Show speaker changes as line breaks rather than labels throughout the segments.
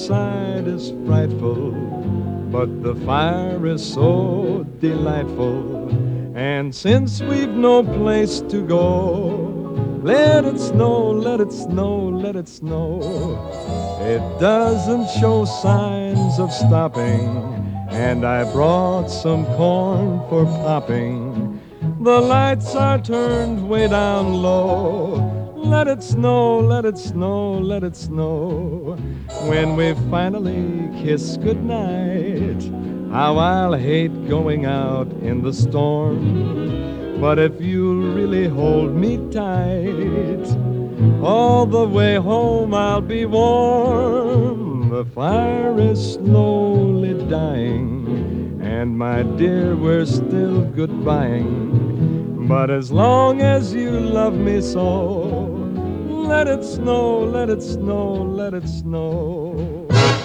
outside is frightful, but the fire is so delightful. And since we've no place to go, let it snow, let it snow, let it snow. It doesn't show signs of stopping, and I brought some corn for popping. The lights are turned way down low. Let it snow, let it snow, let it snow. When we finally kiss goodnight, how I'll hate going out in the storm. But if you'll really hold me tight, all the way home I'll be warm. The fire is slowly dying, and my dear, we're still goodbying. But as long as you love me so, let it snow, let it snow, let it snow.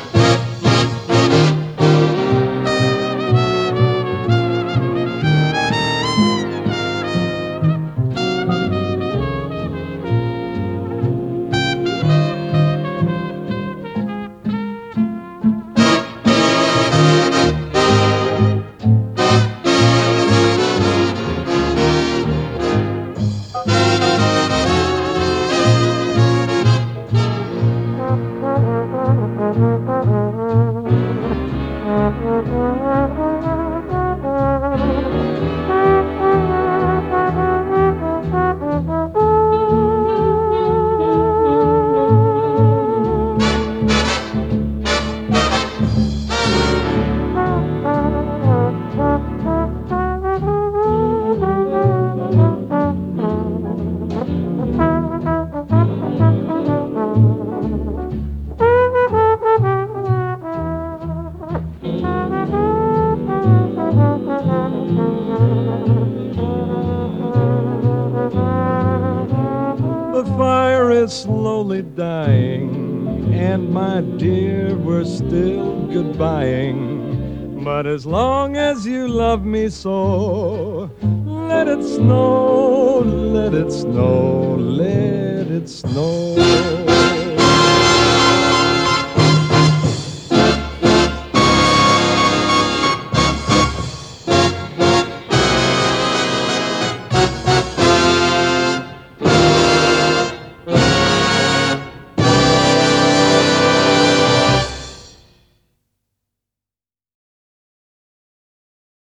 The fire is slowly dying, and my dear, we're still goodbying. But as long as you love me so, let it snow, let it snow, let it snow.